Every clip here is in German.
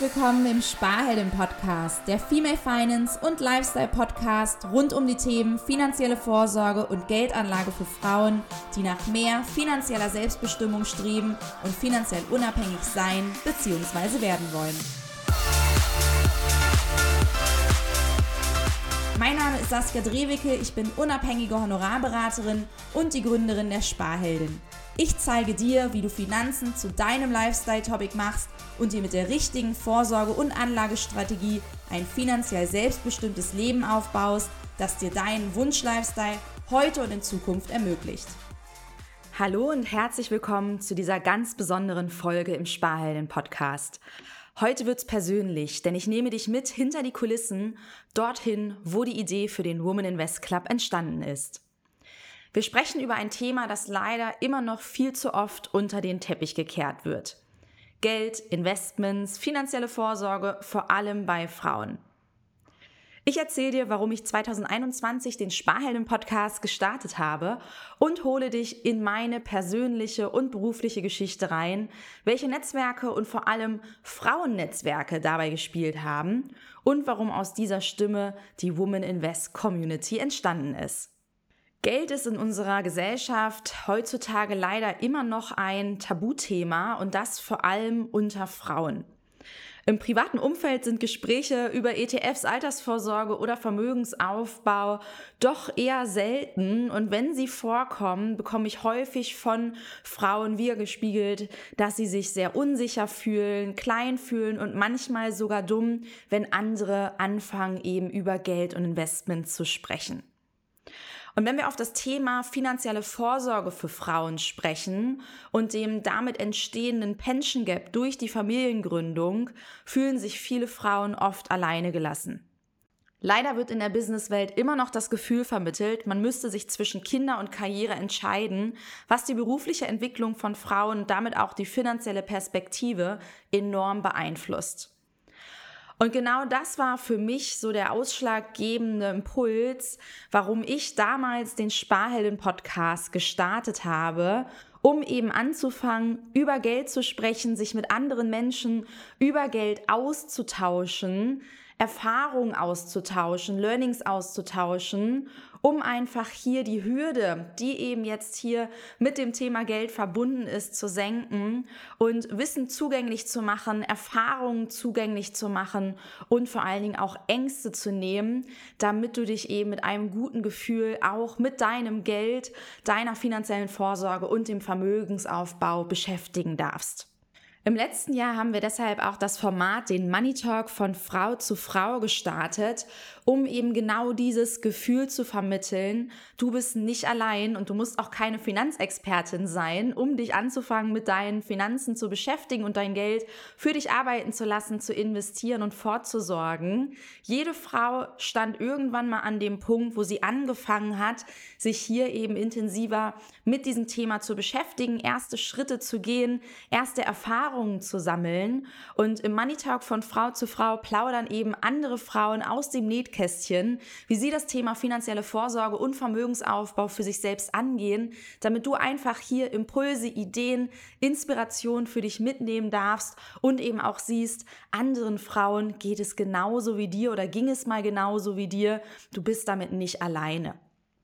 willkommen im Sparhelden-Podcast, der Female Finance und Lifestyle-Podcast rund um die Themen finanzielle Vorsorge und Geldanlage für Frauen, die nach mehr finanzieller Selbstbestimmung streben und finanziell unabhängig sein bzw. werden wollen. Mein Name ist Saskia Drewicke, ich bin unabhängige Honorarberaterin und die Gründerin der Sparheldin. Ich zeige dir, wie du Finanzen zu deinem Lifestyle-Topic machst und dir mit der richtigen Vorsorge- und Anlagestrategie ein finanziell selbstbestimmtes Leben aufbaust, das dir deinen Wunsch-Lifestyle heute und in Zukunft ermöglicht. Hallo und herzlich willkommen zu dieser ganz besonderen Folge im Sparhelden-Podcast. Heute wird's persönlich, denn ich nehme dich mit hinter die Kulissen, dorthin, wo die Idee für den Women Invest Club entstanden ist. Wir sprechen über ein Thema, das leider immer noch viel zu oft unter den Teppich gekehrt wird. Geld, Investments, finanzielle Vorsorge, vor allem bei Frauen. Ich erzähle dir, warum ich 2021 den Sparhelden-Podcast gestartet habe und hole dich in meine persönliche und berufliche Geschichte rein, welche Netzwerke und vor allem Frauennetzwerke dabei gespielt haben und warum aus dieser Stimme die Women Invest Community entstanden ist. Geld ist in unserer Gesellschaft heutzutage leider immer noch ein Tabuthema und das vor allem unter Frauen. Im privaten Umfeld sind Gespräche über ETFs, Altersvorsorge oder Vermögensaufbau doch eher selten und wenn sie vorkommen, bekomme ich häufig von Frauen widergespiegelt, dass sie sich sehr unsicher fühlen, klein fühlen und manchmal sogar dumm, wenn andere anfangen, eben über Geld und Investment zu sprechen. Und wenn wir auf das Thema finanzielle Vorsorge für Frauen sprechen und dem damit entstehenden Pension Gap durch die Familiengründung, fühlen sich viele Frauen oft alleine gelassen. Leider wird in der Businesswelt immer noch das Gefühl vermittelt, man müsste sich zwischen Kinder und Karriere entscheiden, was die berufliche Entwicklung von Frauen und damit auch die finanzielle Perspektive enorm beeinflusst. Und genau das war für mich so der ausschlaggebende Impuls, warum ich damals den Sparhelden-Podcast gestartet habe, um eben anzufangen, über Geld zu sprechen, sich mit anderen Menschen über Geld auszutauschen, Erfahrungen auszutauschen, Learnings auszutauschen, um einfach hier die Hürde, die eben jetzt hier mit dem Thema Geld verbunden ist, zu senken und Wissen zugänglich zu machen, Erfahrungen zugänglich zu machen und vor allen Dingen auch Ängste zu nehmen, damit du dich eben mit einem guten Gefühl auch mit deinem Geld, deiner finanziellen Vorsorge und dem Vermögensaufbau beschäftigen darfst. Im letzten Jahr haben wir deshalb auch das Format, den Money Talk von Frau zu Frau gestartet, um eben genau dieses Gefühl zu vermitteln, du bist nicht allein und du musst auch keine Finanzexpertin sein, um dich anzufangen mit deinen Finanzen zu beschäftigen und dein Geld für dich arbeiten zu lassen, zu investieren und vorzusorgen. Jede Frau stand irgendwann mal an dem Punkt, wo sie angefangen hat, sich hier eben intensiver mit diesem Thema zu beschäftigen, erste Schritte zu gehen, erste Erfahrungen zu sammeln und im Money Talk von Frau zu Frau plaudern eben andere Frauen aus dem Nähkästchen, wie sie das Thema finanzielle Vorsorge und Vermögensaufbau für sich selbst angehen, damit du einfach hier Impulse, Ideen, Inspiration für dich mitnehmen darfst und eben auch siehst, anderen Frauen geht es genauso wie dir oder ging es mal genauso wie dir, du bist damit nicht alleine.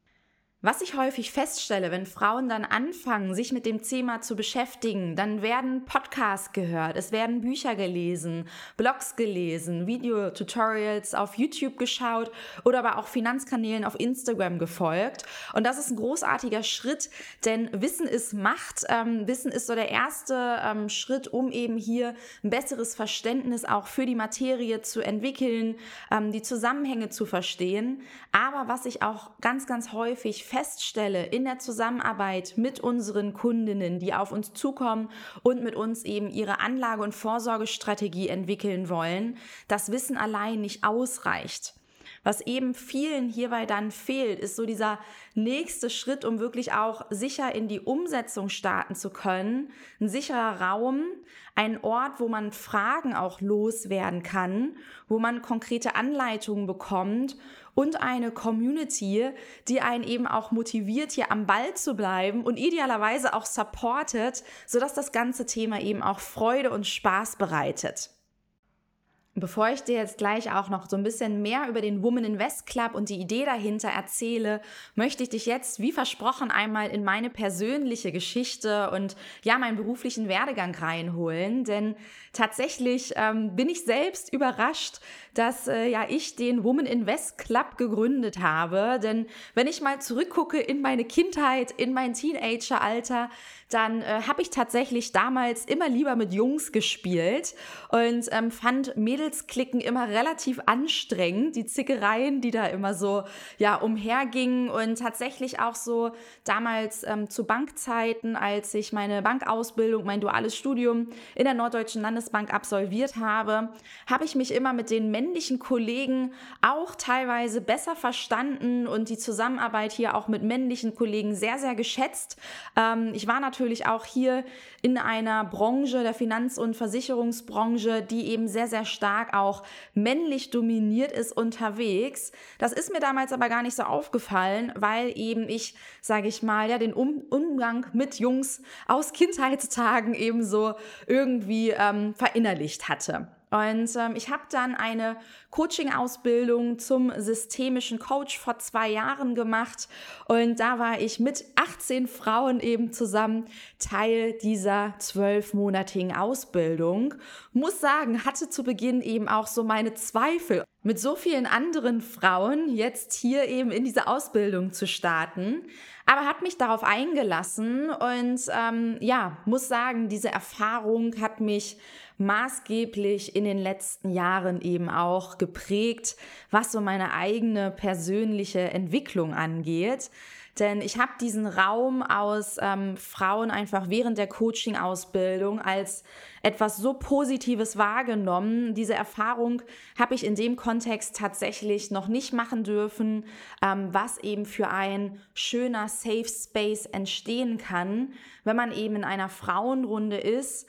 Was ich häufig feststelle, wenn Frauen dann anfangen, sich mit dem Thema zu beschäftigen, dann werden Podcasts gehört, es werden Bücher gelesen, Blogs gelesen, Videotutorials auf YouTube geschaut oder aber auch Finanzkanälen auf Instagram gefolgt. Und das ist ein großartiger Schritt, denn Wissen ist Macht. Wissen ist so der erste Schritt, um eben hier ein besseres Verständnis auch für die Materie zu entwickeln, die Zusammenhänge zu verstehen. Aber was ich auch ganz, ganz häufig feststelle in der Zusammenarbeit mit unseren Kundinnen, die auf uns zukommen und mit uns eben ihre Anlage- und Vorsorgestrategie entwickeln wollen, dass Wissen allein nicht ausreicht. Was eben vielen hierbei dann fehlt, ist so dieser nächste Schritt, um wirklich auch sicher in die Umsetzung starten zu können. Ein sicherer Raum, ein Ort, wo man Fragen auch loswerden kann, wo man konkrete Anleitungen bekommt und eine Community, die einen eben auch motiviert, hier am Ball zu bleiben und idealerweise auch supportet, sodass das ganze Thema eben auch Freude und Spaß bereitet. Bevor ich dir jetzt gleich auch noch so ein bisschen mehr über den Women Invest Club und die Idee dahinter erzähle, möchte ich dich jetzt, wie versprochen, einmal in meine persönliche Geschichte und ja, meinen beruflichen Werdegang reinholen. Denn tatsächlich bin ich selbst überrascht, dass ich den Women Invest Club gegründet habe. Denn wenn ich mal zurückgucke in meine Kindheit, in mein Teenageralter, dann habe ich tatsächlich damals immer lieber mit Jungs gespielt und fand Mädelsklicken immer relativ anstrengend, die Zickereien, die da immer so umhergingen, und tatsächlich auch so damals zu Bankzeiten, als ich meine Bankausbildung, mein duales Studium in der Norddeutschen Landesbank absolviert habe, habe ich mich immer mit den männlichen Kollegen auch teilweise besser verstanden und die Zusammenarbeit hier auch mit männlichen Kollegen sehr, sehr geschätzt. Ich war natürlich auch hier in einer Branche, der Finanz- und Versicherungsbranche, die eben sehr, sehr stark auch männlich dominiert ist, unterwegs. Das ist mir damals aber gar nicht so aufgefallen, weil eben ich, sage ich mal, den Umgang mit Jungs aus Kindheitstagen eben so irgendwie verinnerlicht hatte. Und ich habe dann eine Coaching-Ausbildung zum systemischen Coach vor 2 Jahren gemacht, und da war ich mit 18 Frauen eben zusammen Teil dieser 12-monatigen Ausbildung. Muss sagen, hatte zu Beginn eben auch so meine Zweifel, mit so vielen anderen Frauen jetzt hier eben in diese Ausbildung zu starten, aber hat mich darauf eingelassen und muss sagen, diese Erfahrung hat mich maßgeblich in den letzten Jahren eben auch geprägt, was so meine eigene persönliche Entwicklung angeht. Denn ich habe diesen Raum aus Frauen einfach während der Coaching-Ausbildung als etwas so Positives wahrgenommen. Diese Erfahrung habe ich in dem Kontext tatsächlich noch nicht machen dürfen, was eben für ein schöner Safe Space entstehen kann, wenn man eben in einer Frauenrunde ist,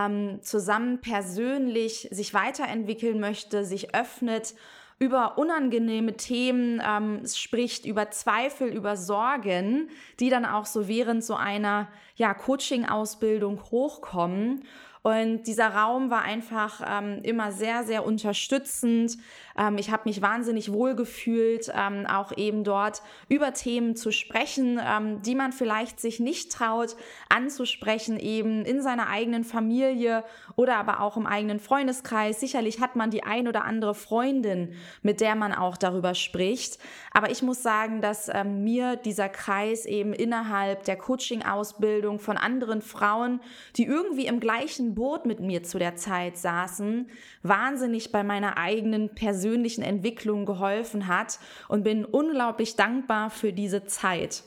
zusammen persönlich sich weiterentwickeln möchte, sich öffnet, über unangenehme Themen spricht, über Zweifel, über Sorgen, die dann auch so während so einer Coaching-Ausbildung hochkommen. Und dieser Raum war einfach immer sehr, sehr unterstützend. Ich habe mich wahnsinnig wohl gefühlt, auch eben dort über Themen zu sprechen, die man vielleicht sich nicht traut anzusprechen, eben in seiner eigenen Familie oder aber auch im eigenen Freundeskreis. Sicherlich hat man die ein oder andere Freundin, mit der man auch darüber spricht. Aber ich muss sagen, dass mir dieser Kreis eben innerhalb der Coaching-Ausbildung von anderen Frauen, die irgendwie im gleichen Boot mit mir zu der Zeit saßen, wahnsinnig bei meiner eigenen persönlichen Entwicklung geholfen hat, und bin unglaublich dankbar für diese Zeit.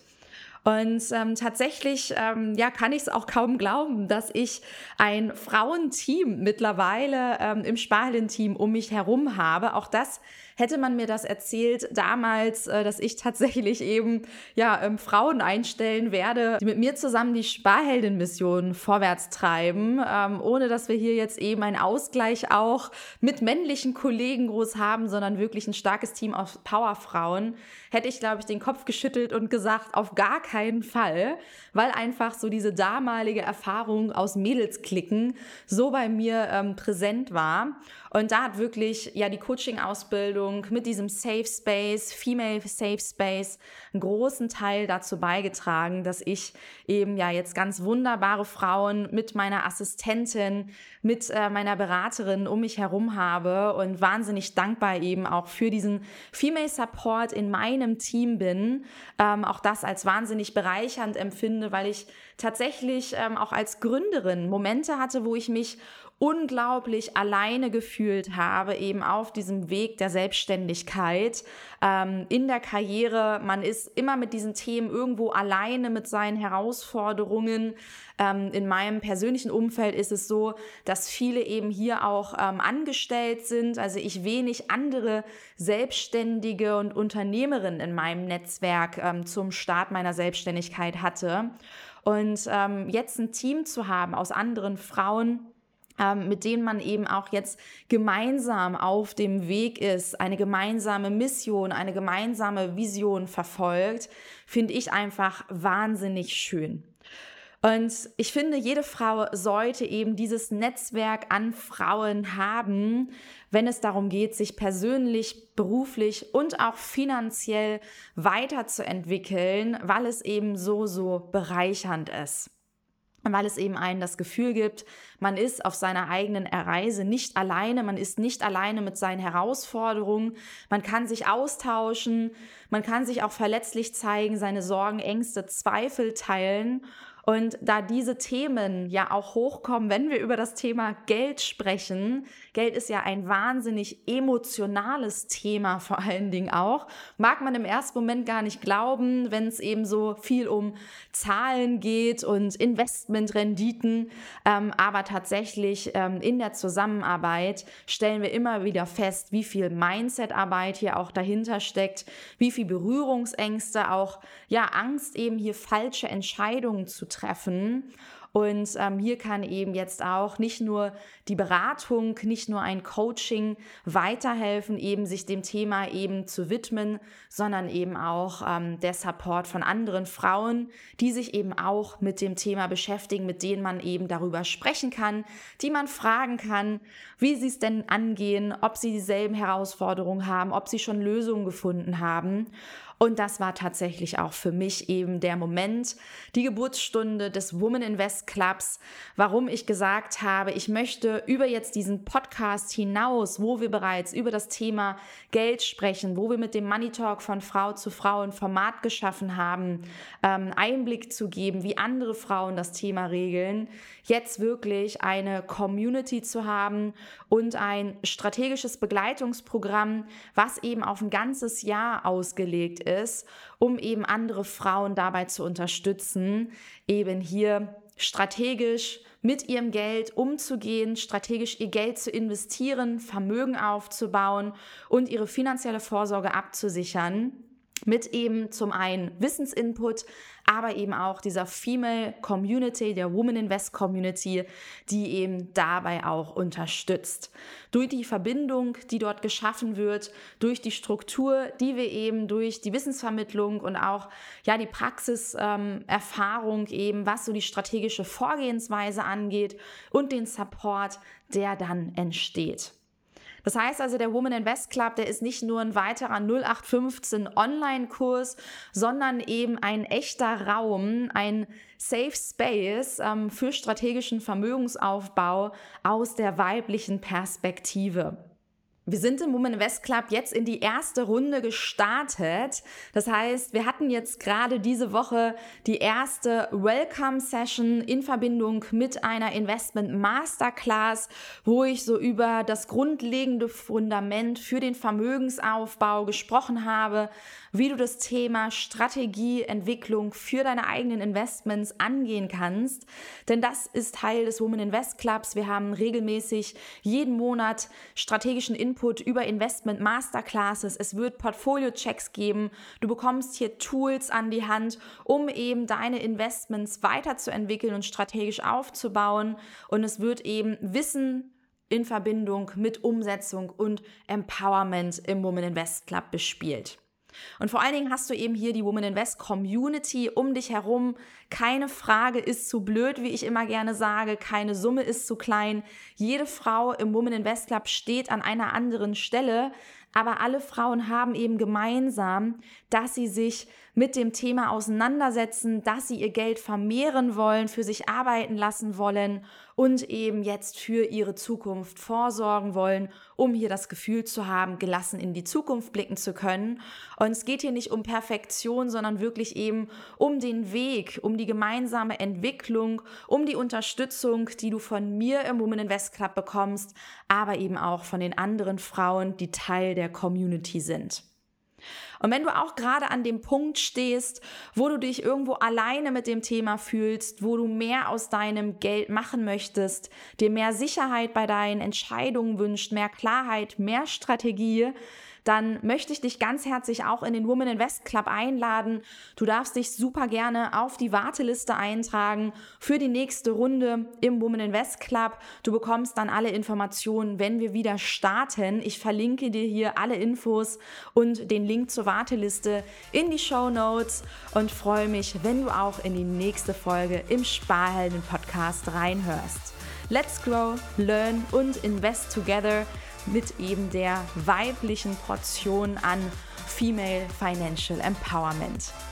Und tatsächlich kann ich es auch kaum glauben, dass ich ein Frauenteam mittlerweile im Sparhelden-Team um mich herum habe. Auch das hätte man mir das erzählt damals, dass ich tatsächlich eben Frauen einstellen werde, die mit mir zusammen die Sparhelden-Mission vorwärts treiben, ohne dass wir hier jetzt eben einen Ausgleich auch mit männlichen Kollegen groß haben, sondern wirklich ein starkes Team aus Powerfrauen, hätte ich, glaube ich, den Kopf geschüttelt und gesagt, auf gar keinen Fall, weil einfach so diese damalige Erfahrung aus Mädelsklicken so bei mir präsent war. Und da hat wirklich die Coaching-Ausbildung mit diesem Safe Space, Female Safe Space, einen großen Teil dazu beigetragen, dass ich eben jetzt ganz wunderbare Frauen mit meiner Assistentin, mit meiner Beraterin um mich herum habe und wahnsinnig dankbar eben auch für diesen Female Support in meinem Team bin. Auch das als wahnsinnig bereichernd empfinde, weil ich tatsächlich auch als Gründerin Momente hatte, wo ich mich unglaublich alleine gefühlt habe, eben auf diesem Weg der Selbstständigkeit, in der Karriere. Man ist immer mit diesen Themen irgendwo alleine mit seinen Herausforderungen. In meinem persönlichen Umfeld ist es so, dass viele eben hier auch angestellt sind. Also ich wenig andere Selbstständige und Unternehmerinnen in meinem Netzwerk zum Start meiner Selbstständigkeit hatte. Und jetzt ein Team zu haben aus anderen Frauen, mit denen man eben auch jetzt gemeinsam auf dem Weg ist, eine gemeinsame Mission, eine gemeinsame Vision verfolgt, finde ich einfach wahnsinnig schön. Und ich finde, jede Frau sollte eben dieses Netzwerk an Frauen haben, wenn es darum geht, sich persönlich, beruflich und auch finanziell weiterzuentwickeln, weil es eben so bereichernd ist. Und weil es eben einen das Gefühl gibt, man ist auf seiner eigenen Reise nicht alleine, man ist nicht alleine mit seinen Herausforderungen, man kann sich austauschen, man kann sich auch verletzlich zeigen, seine Sorgen, Ängste, Zweifel teilen. Und da diese Themen ja auch hochkommen, wenn wir über das Thema Geld sprechen, Geld ist ja ein wahnsinnig emotionales Thema vor allen Dingen auch, mag man im ersten Moment gar nicht glauben, wenn es eben so viel um Zahlen geht und Investmentrenditen, aber tatsächlich in der Zusammenarbeit stellen wir immer wieder fest, wie viel Mindset-Arbeit hier auch dahinter steckt, wie viel Berührungsängste, auch Angst eben hier falsche Entscheidungen zu treffen. Und hier kann eben jetzt auch nicht nur die Beratung, nicht nur ein Coaching weiterhelfen, eben sich dem Thema eben zu widmen, sondern eben auch der Support von anderen Frauen, die sich eben auch mit dem Thema beschäftigen, mit denen man eben darüber sprechen kann, die man fragen kann, wie sie es denn angehen, ob sie dieselben Herausforderungen haben, ob sie schon Lösungen gefunden haben. Und das war tatsächlich auch für mich eben der Moment, die Geburtsstunde des Women Invest Clubs, warum ich gesagt habe, ich möchte über jetzt diesen Podcast hinaus, wo wir bereits über das Thema Geld sprechen, wo wir mit dem Money Talk von Frau zu Frau ein Format geschaffen haben, Einblick zu geben, wie andere Frauen das Thema regeln, jetzt wirklich eine Community zu haben und ein strategisches Begleitungsprogramm, was eben auf ein ganzes Jahr ausgelegt ist, um eben andere Frauen dabei zu unterstützen, eben hier strategisch mit ihrem Geld umzugehen, strategisch ihr Geld zu investieren, Vermögen aufzubauen und ihre finanzielle Vorsorge abzusichern. Mit eben zum einen Wissensinput, aber eben auch dieser Female Community, der Women Invest Community, die eben dabei auch unterstützt. Durch die Verbindung, die dort geschaffen wird, durch die Struktur, die wir eben durch die Wissensvermittlung und auch die Praxiserfahrung eben, was so die strategische Vorgehensweise angeht und den Support, der dann entsteht. Das heißt also, der Women Invest Club, der ist nicht nur ein weiterer 0815 Online-Kurs, sondern eben ein echter Raum, ein Safe Space für strategischen Vermögensaufbau aus der weiblichen Perspektive. Wir sind im Women Invest Club jetzt in die erste Runde gestartet. Das heißt, wir hatten jetzt gerade diese Woche die erste Welcome-Session in Verbindung mit einer Investment Masterclass, wo ich so über das grundlegende Fundament für den Vermögensaufbau gesprochen habe, wie du das Thema Strategieentwicklung für deine eigenen Investments angehen kannst. Denn das ist Teil des Women Invest Clubs. Wir haben regelmäßig jeden Monat strategischen Input über Investment Masterclasses. Es wird Portfolio-Checks geben. Du bekommst hier Tools an die Hand, um eben deine Investments weiterzuentwickeln und strategisch aufzubauen. Und es wird eben Wissen in Verbindung mit Umsetzung und Empowerment im Women Invest Club bespielt. Und vor allen Dingen hast du eben hier die Women Invest Community um dich herum. Keine Frage ist zu blöd, wie ich immer gerne sage. Keine Summe ist zu klein. Jede Frau im Women Invest Club steht an einer anderen Stelle. Aber alle Frauen haben eben gemeinsam, dass sie sich mit dem Thema auseinandersetzen, dass sie ihr Geld vermehren wollen, für sich arbeiten lassen wollen und eben jetzt für ihre Zukunft vorsorgen wollen, um hier das Gefühl zu haben, gelassen in die Zukunft blicken zu können. Und es geht hier nicht um Perfektion, sondern wirklich eben um den Weg, um die gemeinsame Entwicklung, um die Unterstützung, die du von mir im Women Invest Club bekommst, aber eben auch von den anderen Frauen, die Teil der Community sind. Und wenn du auch gerade an dem Punkt stehst, wo du dich irgendwo alleine mit dem Thema fühlst, wo du mehr aus deinem Geld machen möchtest, dir mehr Sicherheit bei deinen Entscheidungen wünscht, mehr Klarheit, mehr Strategie, dann möchte ich dich ganz herzlich auch in den Women Invest Club einladen. Du darfst dich super gerne auf die Warteliste eintragen für die nächste Runde im Women Invest Club. Du bekommst dann alle Informationen, wenn wir wieder starten. Ich verlinke dir hier alle Infos und den Link zur Warteliste in die Shownotes und freue mich, wenn du auch in die nächste Folge im Sparhelden-Podcast reinhörst. Let's grow, learn und invest together mit eben der weiblichen Portion an Female Financial Empowerment.